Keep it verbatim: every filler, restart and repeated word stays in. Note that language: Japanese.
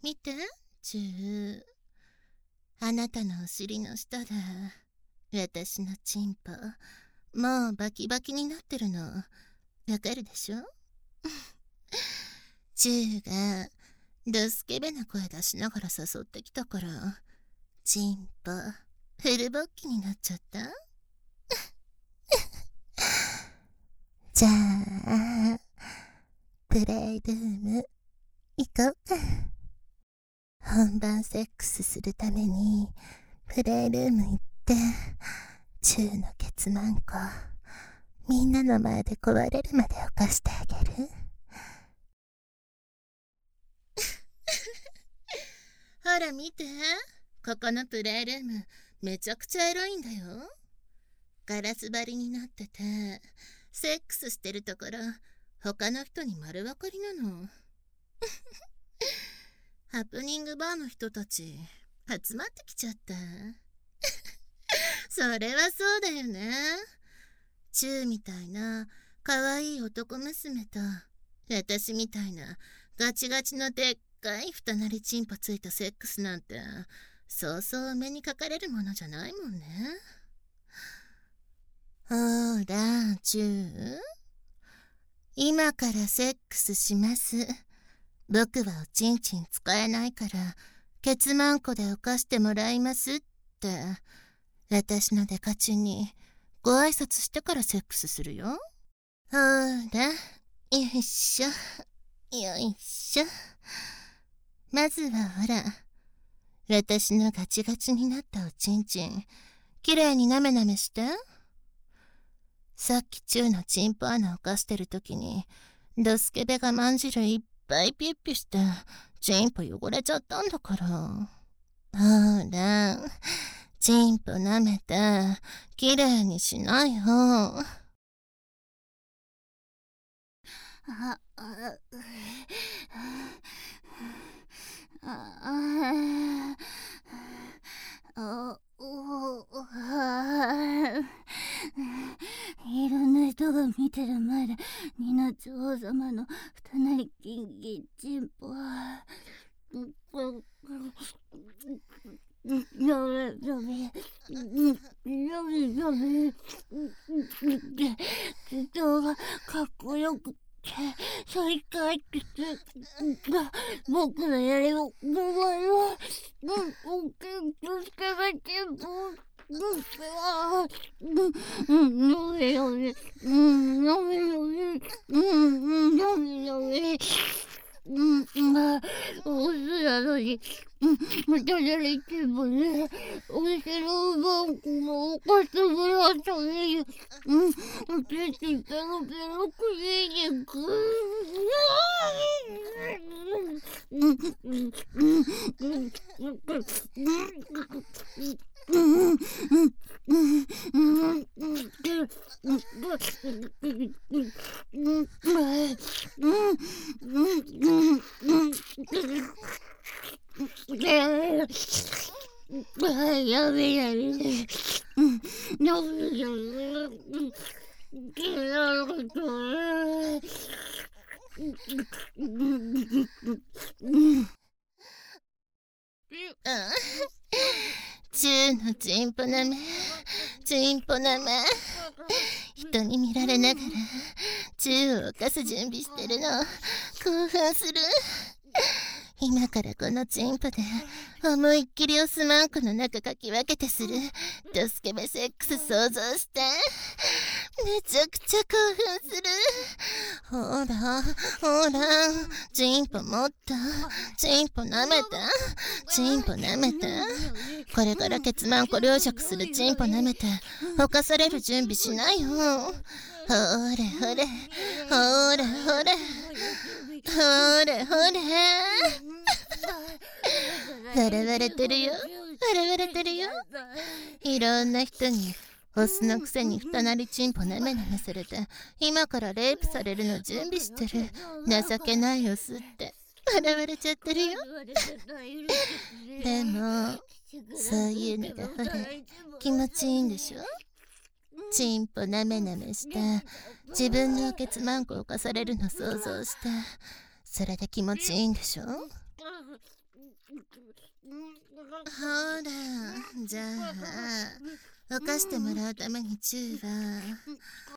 見て、チュー。あなたのお尻の下で、私のチンポ、もうバキバキになってるの、わかるでしょ？チューが、ドスケベな声出しながら誘ってきたから、チンポ、フルボッキになっちゃった？じゃあ、プレイルーム、行こうか。本番セックスするために、プレイルーム行って、チューのケツマンコ、みんなの前で壊れるまで犯してあげる。ほら見て、ここのプレイルーム、めちゃくちゃエロいんだよ。ガラス張りになってて、セックスしてるところ、他の人に丸分かりなの。ハプニングバーの人たち、集まってきちゃった。それはそうだよね。チューみたいな可愛い男娘と、私みたいなガチガチのでっかい二なりチンポついたセックスなんて、そうそう目にかかれるものじゃないもんね。ほら、チュー。今からセックスします。僕はおちんちん使えないから、ケツマンコで犯してもらいますって、私のデカチンにご挨拶してからセックスするよ。ほら、よいしょ、よいしょ。まずはほら、私のガチガチになったおちんちん、きれいになめなめして。さっきチューのチンポ穴をかしてるときに、ドスケベがまんじるいっぱいピュッピュして、チンポ汚れちゃったんだから。ほら、チンポ舐めて、きれいにしないよ。あ、あ、あ、あ、あ、いろんな人が見てる前でニナ女王様の二なりキンキンチンポ。やべやべやべやべ、人がかっこよくて最下位って僕のやりをごめんよ。おけんとつけばチンポ。うん、やべやべ、うん、やべやべ、うん、うん、やべやべ。うん、まあ、お酢なのに、うん、またやりてもね、お店のバンコもおかしてもらったね。うん、お手ってペロペロクリーニング。うん、うん、うん、うん、うん、うん、うん、やべやべ。やべやべ。チューのチンポなめ、チンポなめ。人に見られながらチューを犯す準備してるの興奮する。今からこのチンポで思いっきりオスマンコの中かき分けてするドスケベセックス想像して。めちゃくちゃ興奮する。ほらほら、チンポもっと、チンポ舐めて、チンポ舐めて。これからケツマンコ両弱するチンポ舐めて犯される準備しないよ。ほれほれほれほれほれほれ。笑われてるよ、笑われてるよ。いろんな人にオスのくせに二なりチンポなめなめされて、今からレイプされるの準備してる情けないオスって笑われちゃってるよ。でもそういうのがほら気持ちいいんでしょ。チンポなめなめして自分のケツマンコを犯されるの想像して、それで気持ちいいんでしょ。 ほら、じゃあ、犯してもらうためにチューは。